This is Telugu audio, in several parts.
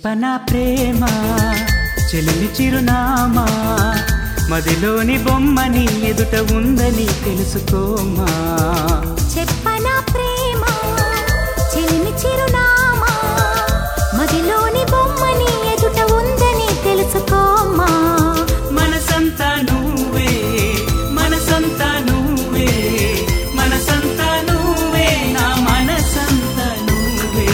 చెప్పనా ప్రేమ చెలిమి చిరునామా మదిలోని బొమ్మని ఎదుట ఉందని తెలుసుకోమా. చెప్పనా ప్రేమ చెలిమి చిరునామా మదిలోని బొమ్మని ఎదుట ఉందని తెలుసుకోమా. మనసంతా నువ్వే మనసంతా నువ్వే మనసంతా నువ్వే నా మనసంతా నువ్వే.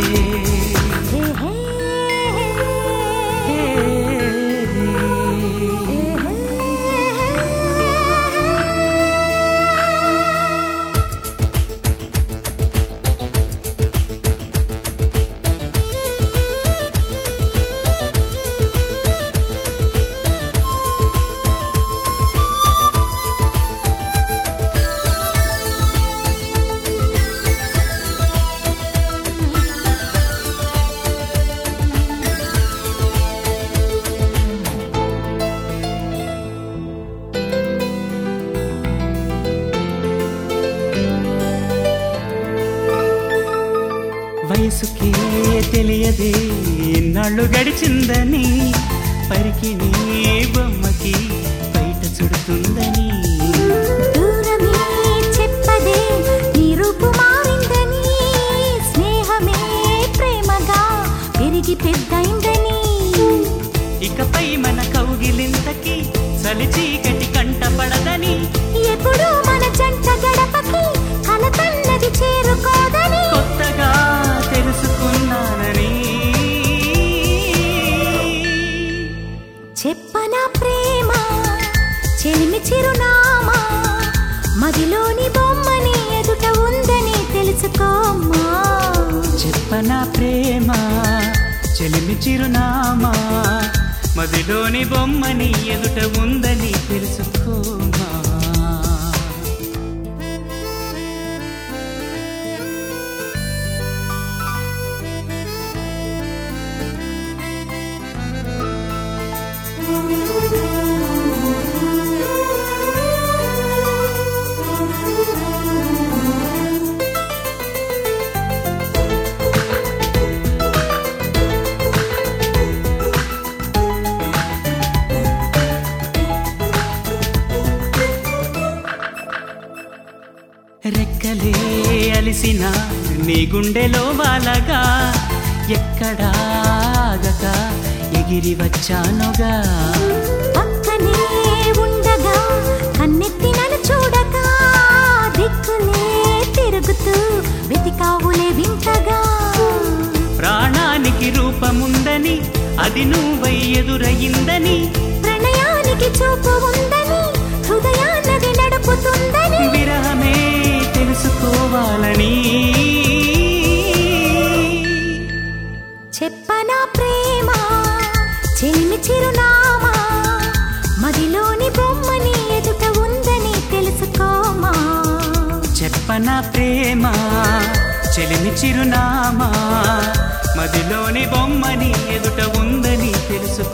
వయసుకే తెలియదే ఎన్నాళ్ళు గడిచిందని పరికిని బొమ్మకి బయట చుడుతుందని. దూరమే చెప్పదే నీ రూపు మారిందని స్నేహమే ప్రేమగా పెరిగి పెద్దయిందని. ఇకపై మన కౌగిలింతకి చలి చీకటి కంటపడదని ఎప్పుడు మన జంట గడపకి కలతన్నది చేరుకోదని కొత్తగా తెలుసుకున్నానని. చెప్పనా ప్రేమ చెలిమి చిరునామా మదిలోని బొమ్మని ఎదుట ఉందని తెలుసుకోమా. చెప్పనా ప్రేమ చెలిమి చిరునామా మదిలోని బొమ్మని ఎదుట ఉందని తెలుసుకోమా. రెక్కలే అలిసిన నీ గుండెలో వాలగా ఎక్కడాగక ఎగిరి వచ్చానుగా. పక్కనే ఉండగా కన్నెత్తి నన్ను చూడగా దిక్కులే తిరుగుతూ వెతికావులే వింతగా. ప్రాణానికి రూపముందని అది నువ్వై ఎదురయిందని ప్రణయానికి చూపు ఉందని హృదయాన్నది నడుపుతుందని విరహమే తెలుసుకోవాలని. చెప్పనా ప్రేమ చెలిమి చిరునామా మదిలోని బొమ్మని ఎదుట ఉందని తెలుసుకోమా. చెప్పనా ప్రేమ చెలిమి చిరునామా మదిలోని బొమ్మని ఎదుట ఉందని తెలుసుకో.